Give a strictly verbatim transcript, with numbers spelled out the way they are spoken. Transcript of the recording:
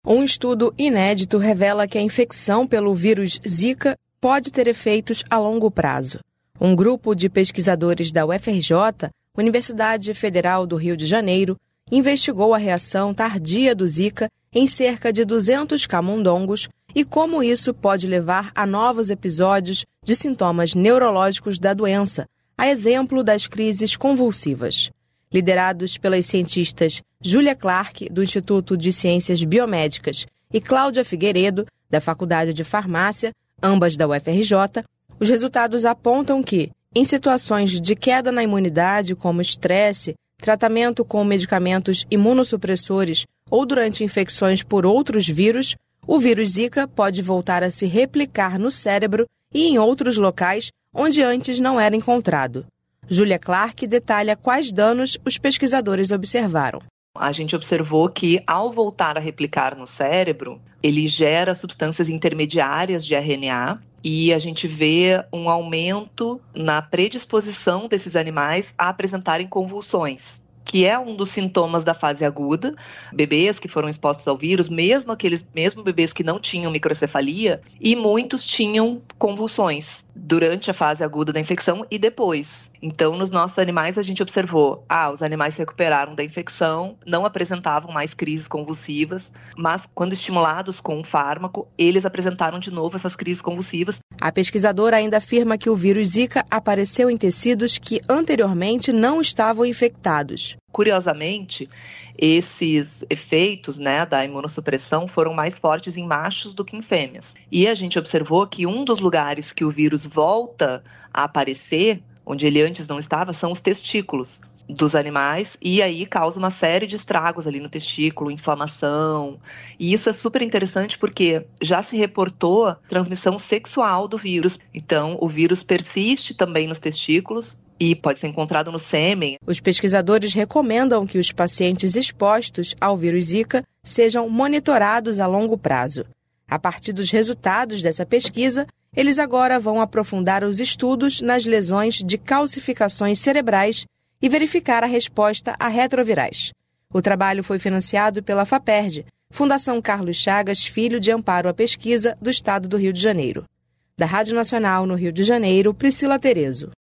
Um estudo inédito revela que a infecção pelo vírus Zika pode ter efeitos a longo prazo. Um grupo de pesquisadores da U F R J, Universidade Federal do Rio de Janeiro, investigou a reação tardia do Zika em cerca de duzentos camundongos e como isso pode levar a novos episódios de sintomas neurológicos da doença, a exemplo das crises convulsivas. Liderados pelas cientistas Julia Clark, do Instituto de Ciências Biomédicas, e Cláudia Figueiredo, da Faculdade de Farmácia, ambas da U F R J, os resultados apontam que, em situações de queda na imunidade, como estresse, tratamento com medicamentos imunossupressores ou durante infecções por outros vírus, o vírus Zika pode voltar a se replicar no cérebro e em outros locais onde antes não era encontrado. Julia Clark detalha quais danos os pesquisadores observaram. A gente observou que, ao voltar a replicar no cérebro, ele gera substâncias intermediárias de R N A e a gente vê um aumento na predisposição desses animais a apresentarem convulsões, que é um dos sintomas da fase aguda. Bebês que foram expostos ao vírus, mesmo aqueles mesmo bebês que não tinham microcefalia, e muitos tinham convulsões durante a fase aguda da infecção e depois. Então, nos nossos animais, a gente observou, ah, os animais se recuperaram da infecção, não apresentavam mais crises convulsivas, mas quando estimulados com um fármaco, eles apresentaram de novo essas crises convulsivas. A pesquisadora ainda afirma que o vírus Zika apareceu em tecidos que anteriormente não estavam infectados. Curiosamente, esses efeitos, né, da imunossupressão foram mais fortes em machos do que em fêmeas. E a gente observou que um dos lugares que o vírus volta a aparecer, onde ele antes não estava, são os testículos dos animais, e aí causa uma série de estragos ali no testículo, inflamação. E isso é super interessante porque já se reportou transmissão sexual do vírus. Então, o vírus persiste também nos testículos e pode ser encontrado no sêmen. Os pesquisadores recomendam que os pacientes expostos ao vírus Zika sejam monitorados a longo prazo. A partir dos resultados dessa pesquisa, eles agora vão aprofundar os estudos nas lesões de calcificações cerebrais e verificar a resposta a retrovirais. O trabalho foi financiado pela FAPERJ, Fundação Carlos Chagas Filho de Amparo à Pesquisa do Estado do Rio de Janeiro. Da Rádio Nacional no Rio de Janeiro, Priscila Terezo.